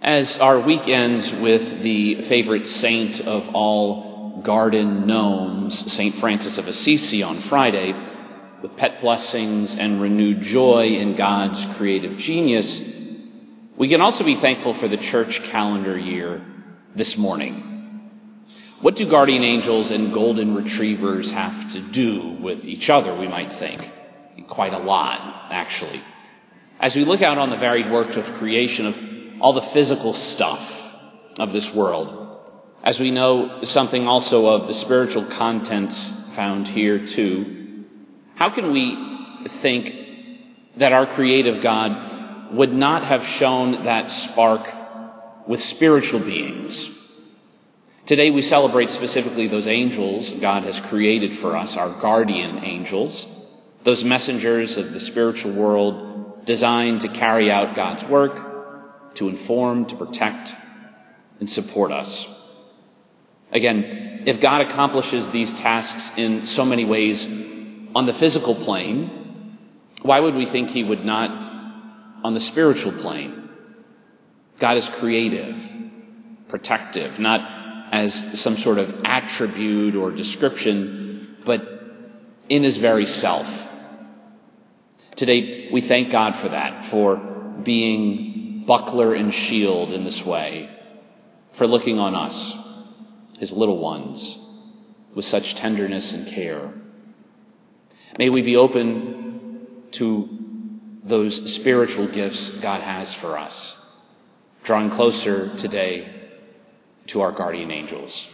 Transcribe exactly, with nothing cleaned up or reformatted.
As our week ends with the favorite saint of all garden gnomes, Saint Francis of Assisi, on Friday, with pet blessings and renewed joy in God's creative genius, we can also be thankful for the church calendar year this morning. What do guardian angels and golden retrievers have to do with each other, we might think? Quite a lot, actually. As we look out on the varied work of creation, of all the physical stuff of this world, as we know something also of the spiritual contents found here too, how can we think that our creative God would not have shown that spark with spiritual beings? Today we celebrate specifically those angels God has created for us, our guardian angels, those messengers of the spiritual world designed to carry out God's work, to inform, to protect, and support us. Again, if God accomplishes these tasks in so many ways on the physical plane, why would we think he would not on the spiritual plane? God is creative, protective, not as some sort of attribute or description, but in his very self. Today, we thank God for that, for being buckler and shield in this way, for looking on us, his little ones, with such tenderness and care. May we be open to those spiritual gifts God has for us, drawing closer today to our guardian angels.